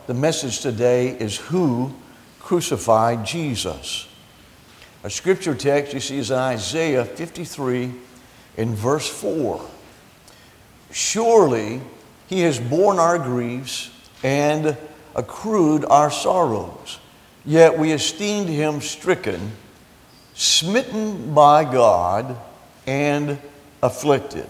The message today is who crucified Jesus. Our scripture text you see is in Isaiah 53 in verse 4. Surely he has borne our griefs and accrued our sorrows, yet we esteemed him stricken, smitten by God, and afflicted.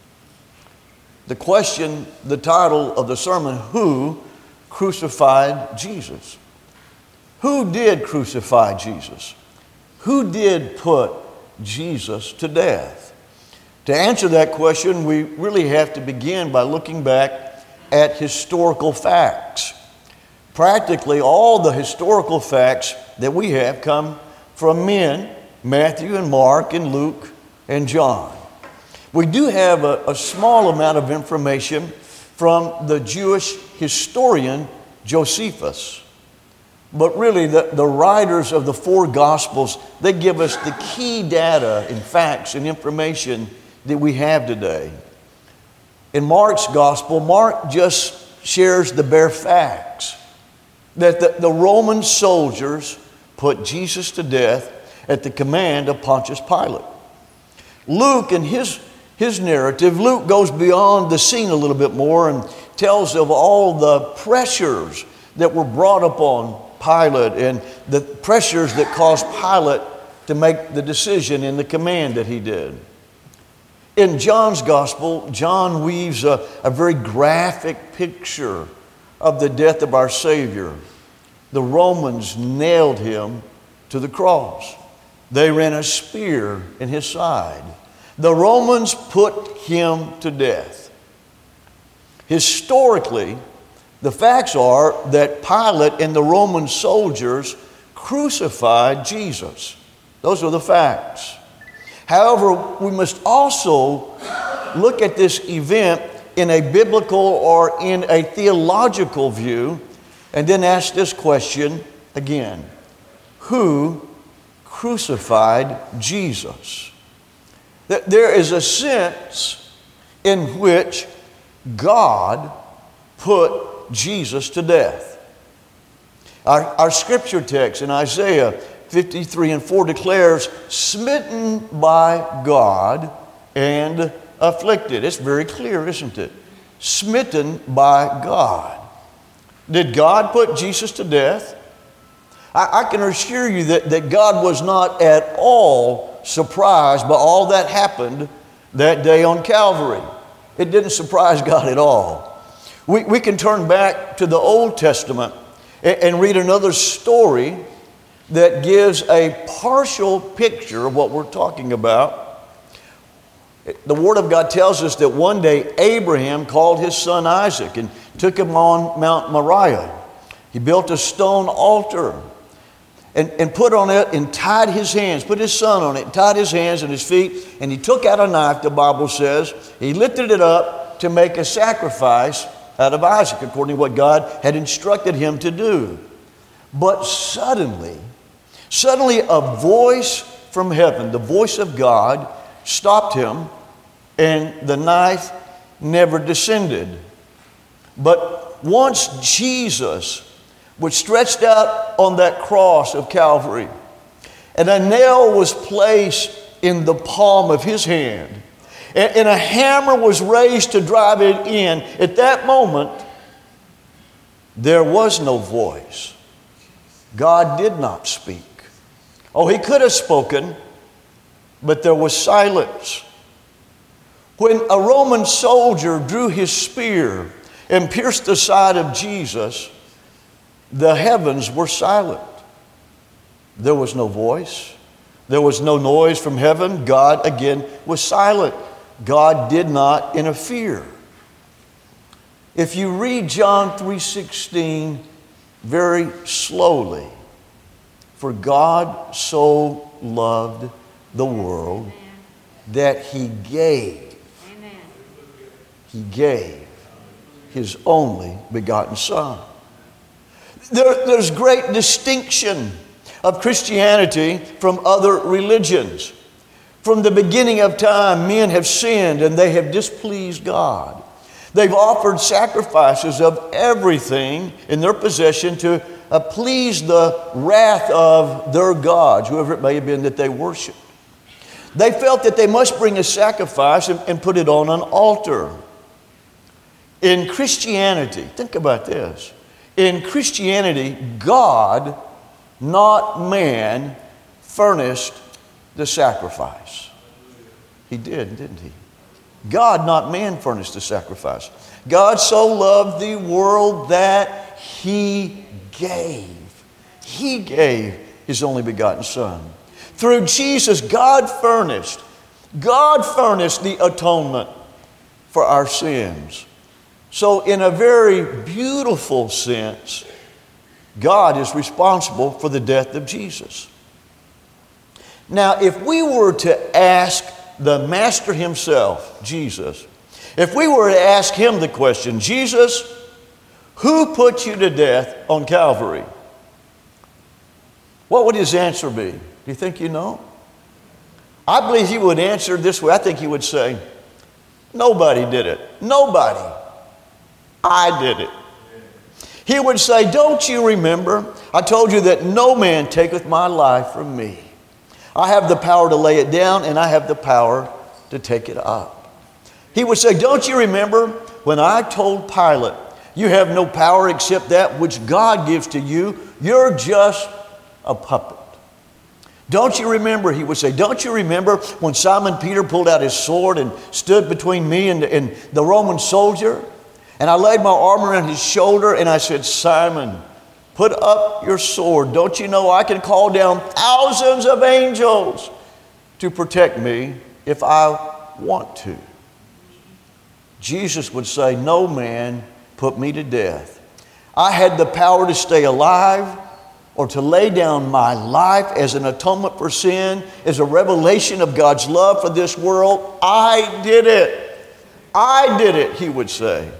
The question, the title of the sermon, who crucified Jesus? Who did crucify Jesus? Who did put Jesus to death? To answer that question, we really have to begin by looking back at historical facts. Practically all the historical facts that we have come from men, Matthew and Mark and Luke and John. We do have a small amount of information from the Jewish historian Josephus. But really, the writers of the four Gospels, they give us the key data and facts and information that we have today. In Mark's Gospel, Mark just shares the bare facts that the Roman soldiers put Jesus to death at the command of Pontius Pilate. Luke, in his narrative, Luke goes beyond the scene a little bit more and tells of all the pressures that were brought upon Pilate and the pressures that caused Pilate to make the decision in the command that he did. In John's Gospel, John weaves a very graphic picture of the death of our Savior. The Romans nailed him to the cross. They ran a spear in his side. The Romans put him to death. Historically, the facts are that Pilate and the Roman soldiers crucified Jesus. Those are the facts. However, we must also look at this event in a biblical or in a theological view and then ask this question again. Who crucified Jesus? There is a sense in which God put Jesus to death. Our scripture text in Isaiah 53 and 4 declares, smitten by God and afflicted. It's very clear, isn't it? Smitten by God. Did God put Jesus to death? I can assure you that God was not at all surprised by all that happened that day on Calvary. It didn't surprise God at all. We can turn back to the Old Testament and read another story that gives a partial picture of what we're talking about. The Word of God tells us that one day Abraham called his son Isaac and took him on Mount Moriah. He built a stone altar and put on it and tied his hands, put his son on it, and tied his hands and his feet, and he took out a knife, the Bible says. He lifted it up to make a sacrifice out of Isaac, according to what God had instructed him to do. But suddenly a voice from heaven, the voice of God, stopped him, and the knife never descended. But once Jesus was stretched out on that cross of Calvary, and a nail was placed in the palm of his hand, and a hammer was raised to drive it in, at that moment, there was no voice. God did not speak. Oh, he could have spoken, but there was silence. When a Roman soldier drew his spear and pierced the side of Jesus, the heavens were silent. There was no voice. There was no noise from heaven. God, again, was silent. God did not interfere. If you read John 3:16 very slowly, for God so loved the world that he gave his only begotten Son. There's great distinction of Christianity from other religions. From the beginning of time, men have sinned and they have displeased God. They've offered sacrifices of everything in their possession to appease the wrath of their gods, whoever it may have been that they worshiped. They felt that they must bring a sacrifice and put it on an altar. In Christianity, think about this. In Christianity, God, not man, furnished the sacrifice. He did, didn't he? God, not man, furnished the sacrifice. God so loved the world that He gave. He gave His only begotten Son. Through Jesus, God furnished the atonement for our sins. So in a very beautiful sense, God is responsible for the death of Jesus. Now, if we were to ask the Master Himself, Jesus, if we were to ask Him the question, Jesus, who put you to death on Calvary? What would His answer be? Do you think you know? I believe He would answer this way. I think He would say, nobody did it. Nobody. I did it. He would say, don't you remember? I told you that no man taketh my life from me. I have the power to lay it down, and I have the power to take it up. He would say, don't you remember when I told Pilate, you have no power except that which God gives to you. You're just a puppet. Don't you remember, he would say, don't you remember when Simon Peter pulled out his sword and stood between me and the Roman soldier? And I laid my arm around his shoulder and I said, Simon, put up your sword. Don't you know I can call down thousands of angels to protect me if I want to? Jesus would say, no man put me to death. I had the power to stay alive or to lay down my life as an atonement for sin, as a revelation of God's love for this world. I did it. I did it, he would say.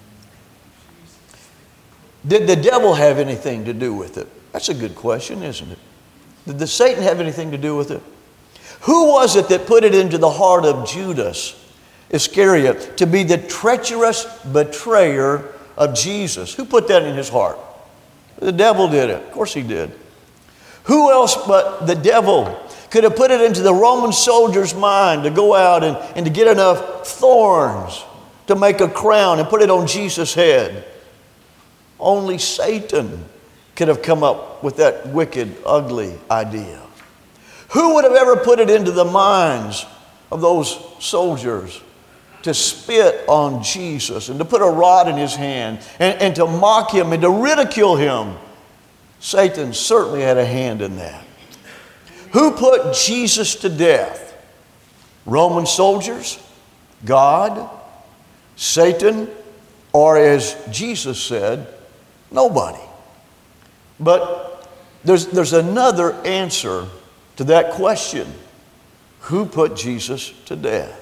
Did the devil have anything to do with it? That's a good question, isn't it? Did Satan have anything to do with it? Who was it that put it into the heart of Judas Iscariot to be the treacherous betrayer of Jesus? Who put that in his heart? The devil did it. Of course he did. Who else but the devil could have put it into the Roman soldier's mind to go out and to get enough thorns to make a crown and put it on Jesus' head? Only Satan could have come up with that wicked, ugly idea. Who would have ever put it into the minds of those soldiers to spit on Jesus and to put a rod in his hand and to mock him and to ridicule him? Satan certainly had a hand in that. Who put Jesus to death? Roman soldiers? God? Satan? Or as Jesus said, nobody. But there's another answer to that question. Who put Jesus to death?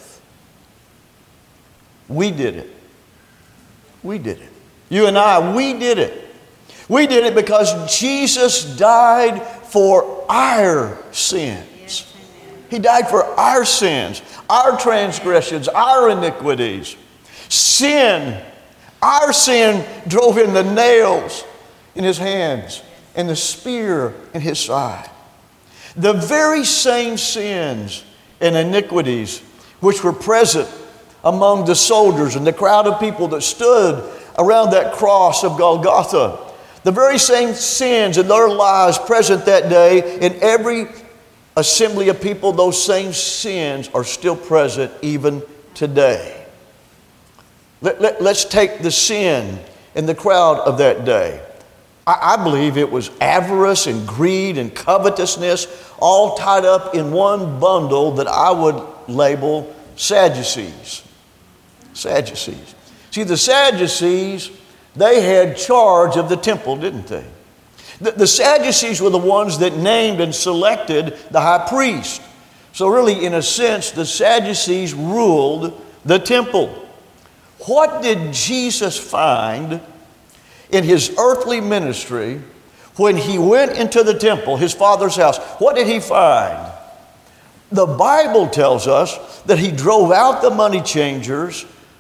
We did it. We did it. You and I, we did it. We did it because Jesus died for our sins. He died for our sins, our transgressions, our iniquities. Sin, our sin drove in the nails in his hands and the spear in his side. The very same sins and iniquities which were present among the soldiers and the crowd of people that stood around that cross of Golgotha. The very same sins in their lives present that day in every assembly of people, those same sins are still present even today. Let's take the sin in the crowd of that day. I believe it was avarice and greed and covetousness all tied up in one bundle that I would label Sadducees. Sadducees. See, the Sadducees, they had charge of the temple, didn't they? The Sadducees were the ones that named and selected the high priest. So really, in a sense, the Sadducees ruled the temple. What did Jesus find in his earthly ministry when he went into the temple, his Father's house? What did he find? The Bible tells us that he drove out the money changers,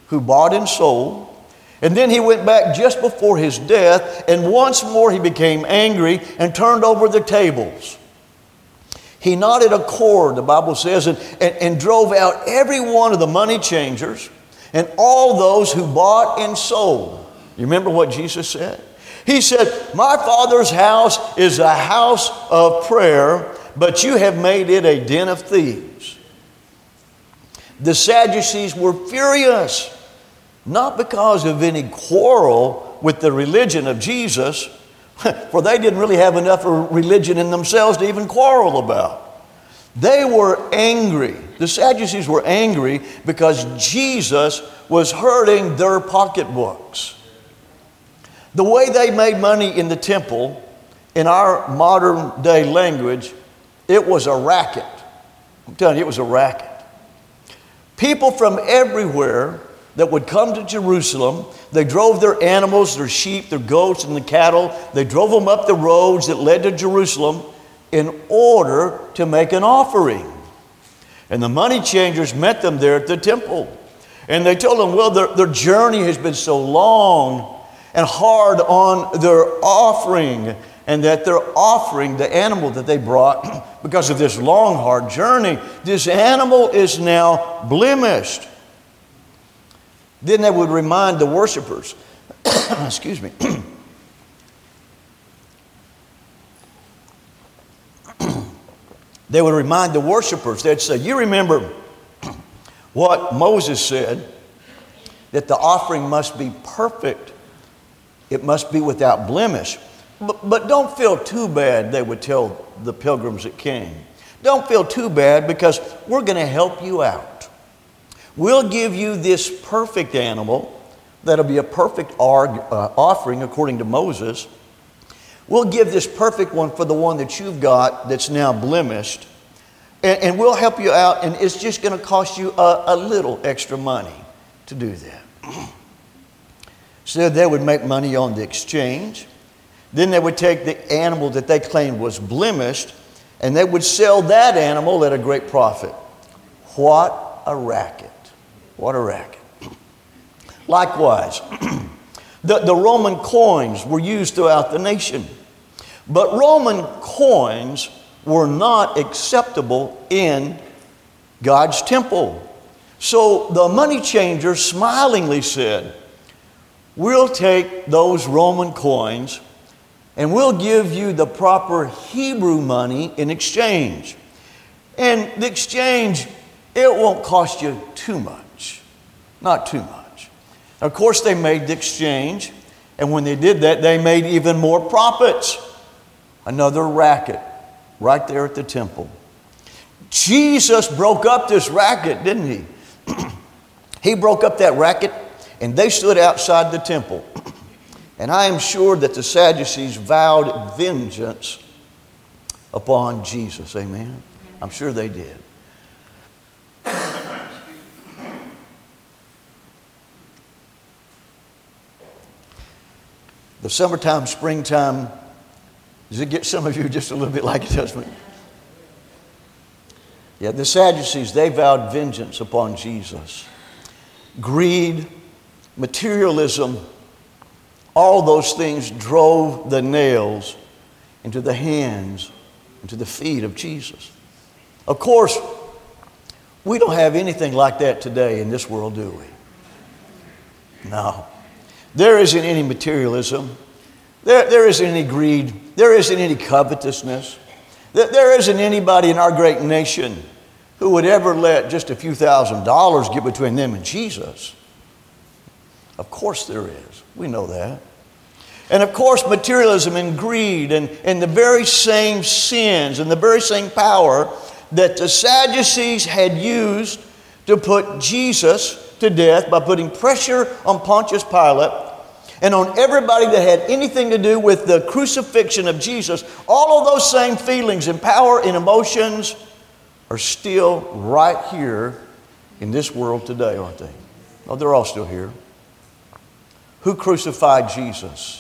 who bought and sold. And then he went back just before his death, and once more he became angry and turned over the tables. He knotted a cord, the Bible says, and drove out every one of the money changers and all those who bought and sold. You remember what Jesus said? He said, "My Father's house is a house of prayer, but you have made it a den of thieves." The Sadducees were furious, not because of any quarrel with the religion of Jesus, for they didn't really have enough of religion in themselves to even quarrel about. They were angry. The Sadducees were angry because Jesus was hurting their pocketbooks. The way they made money in the temple, in our modern day language, it was a racket. I'm telling you, it was a racket. People from everywhere that would come to Jerusalem, they drove their animals, their sheep, their goats, and the cattle. They drove them up the roads that led to Jerusalem in order to make an offering. And the money changers met them there at the temple. And they told them, well, their journey has been so long and hard on their offering, and that their offering, the animal that they brought, because of this long, hard journey, this animal is now blemished. Then they would remind the worshipers, excuse me, they would remind the worshipers, they'd say, you remember what Moses said, that the offering must be perfect. It must be without blemish. But don't feel too bad, they would tell the pilgrims that came. Don't feel too bad, because we're going to help you out. We'll give you this perfect animal that'll be a perfect offering according to Moses. We'll give this perfect one for the one that you've got that's now blemished. And we'll help you out, and it's just going to cost you a little extra money to do that. So they would make money on the exchange. Then they would take the animal that they claimed was blemished, and they would sell that animal at a great profit. What a racket. What a racket. Likewise, the Roman coins were used throughout the nation. But Roman coins were not acceptable in God's temple. So the money changers smilingly said, we'll take those Roman coins and we'll give you the proper Hebrew money in exchange. And the exchange, it won't cost you too much. Not too much. Of course, they made the exchange, and when they did that, they made even more profits. Another racket right there at the temple. Jesus broke up this racket, didn't he? He broke up that racket, and they stood outside the temple. And I am sure that the Sadducees vowed vengeance upon Jesus. Amen? I'm sure they did. The summertime, springtime, does it get some of you just a little bit like it does me? Yeah, the Sadducees, they vowed vengeance upon Jesus. Greed, materialism, all those things drove the nails into the hands, into the feet of Jesus. Of course, we don't have anything like that today in this world, do we? No. There isn't any materialism. There isn't any greed. There isn't any covetousness. There isn't anybody in our great nation who would ever let just a few $1,000s get between them and Jesus. Of course there is. We know that. And of course, materialism and greed and the very same sins and the very same power that the Sadducees had used to put Jesus to death by putting pressure on Pontius Pilate and on everybody that had anything to do with the crucifixion of Jesus, all of those same feelings and power and emotions are still right here in this world today, aren't they? Oh, they're all still here. Who crucified Jesus?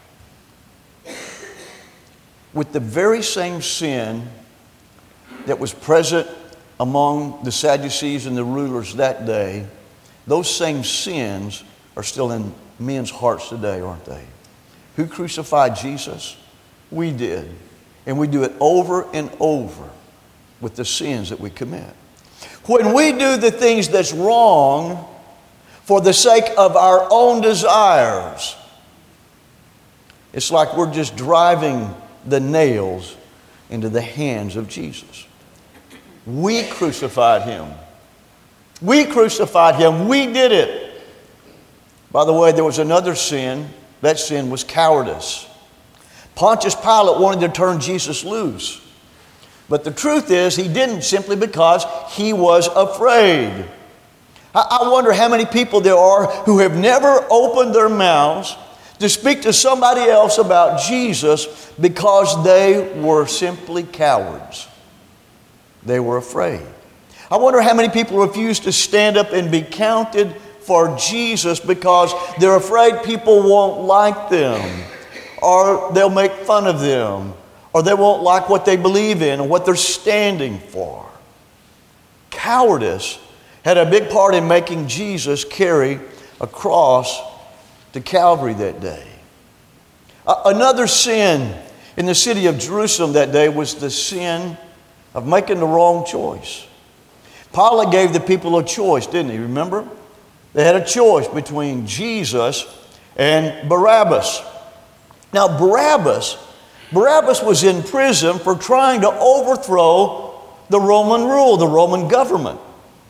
With the very same sin that was present among the Sadducees and the rulers that day, those same sins are still in men's hearts today, aren't they? Who crucified Jesus? We did. And we do it over and over with the sins that we commit. When we do the things that's wrong for the sake of our own desires, it's like we're just driving the nails into the hands of Jesus. We crucified Him. We crucified Him. We did it. By the way, there was another sin. That sin was cowardice. Pontius Pilate wanted to turn Jesus loose. But the truth is, he didn't simply because he was afraid. I wonder how many people there are who have never opened their mouths to speak to somebody else about Jesus because they were simply cowards. They were afraid. I wonder how many people refuse to stand up and be counted for Jesus because they're afraid people won't like them, or they'll make fun of them, or they won't like what they believe in or what they're standing for. Cowardice had a big part in making Jesus carry a cross to Calvary that day. Another sin in the city of Jerusalem that day was the sin of making the wrong choice. Pilate gave the people a choice, didn't he? Remember? They had a choice between Jesus and Barabbas. Now, Barabbas was in prison for trying to overthrow the Roman rule, the Roman government.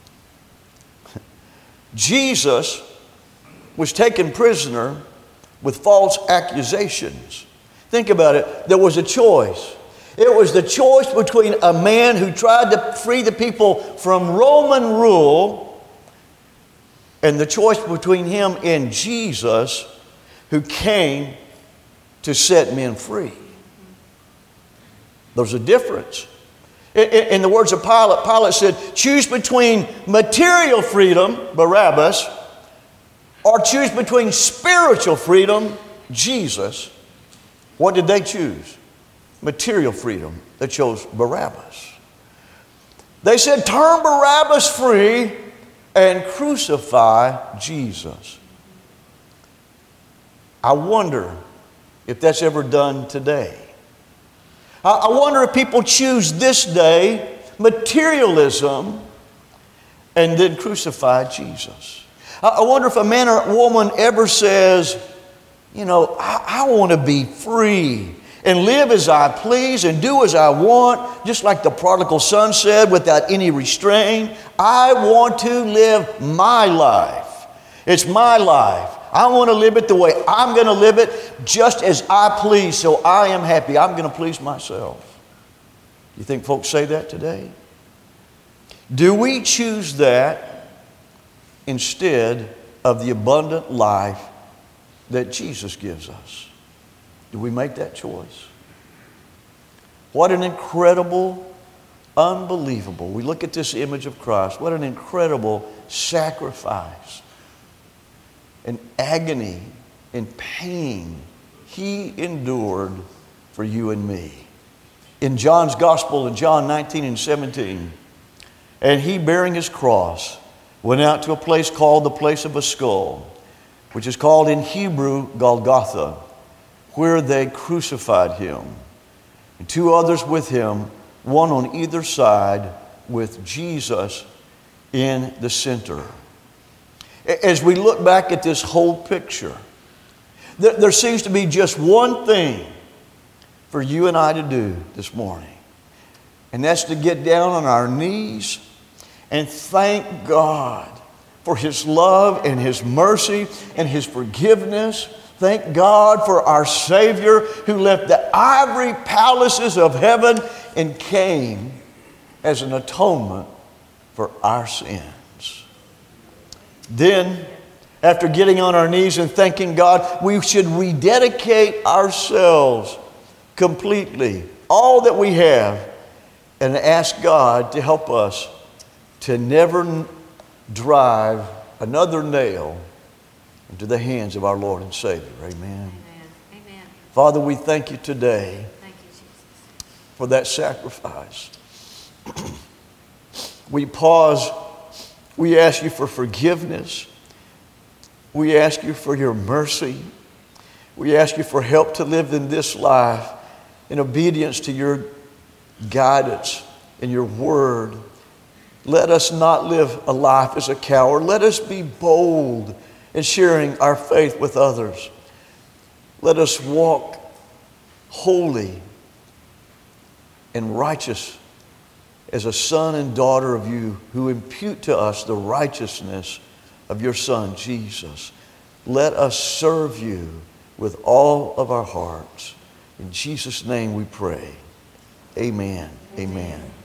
Jesus was taken prisoner with false accusations. Think about it. There was a choice. It was the choice between a man who tried to free the people from Roman rule and the choice between him and Jesus, who came to set men free. There's a difference. In the words of Pilate, Pilate said, choose between material freedom, Barabbas, or choose between spiritual freedom, Jesus. What did they choose? Material freedom. They chose Barabbas. They said, turn Barabbas free and crucify Jesus. I wonder if that's ever done today. I wonder if people choose this day materialism and then crucify Jesus. I wonder if a man or woman ever says, you know, I want to be free and live as I please and do as I want, just like the prodigal son said, without any restraint. I want to live my life. It's my life. I want to live it the way I'm going to live it, just as I please, so I am happy. I'm going to please myself. You think folks say that today? Do we choose that instead of the abundant life that Jesus gives us? Do we make that choice? What an incredible, unbelievable. We look at this image of Christ. What an incredible sacrifice and agony and pain He endured for you and me. In John's Gospel, in John 19 and 17, and He, bearing His cross, went out to a place called the place of a skull, which is called in Hebrew Golgotha, where they crucified Him, and two others with Him, one on either side, with Jesus in the center. As we look back at this whole picture, there seems to be just one thing for you and I to do this morning. And that's to get down on our knees and thank God for His love and His mercy and His forgiveness. Thank God for our Savior who left the ivory palaces of heaven and came as an atonement for our sins. Then, after getting on our knees and thanking God, we should rededicate ourselves completely, all that we have, and ask God to help us to never drive another nail into the hands of our Lord and Savior. Amen. Amen. Amen. Father, we thank You today Thank you, Jesus. for that sacrifice. We pause We ask you for forgiveness. We ask you for your mercy. We ask you for help to live in this life in obedience to your guidance and your word. Let us not live a life as a coward. Let us be bold in sharing our faith with others. Let us walk holy and righteous as a son and daughter of you who impute to us the righteousness of your Son, Jesus. Let us serve you with all of our hearts. In Jesus' name we pray. Amen. Amen.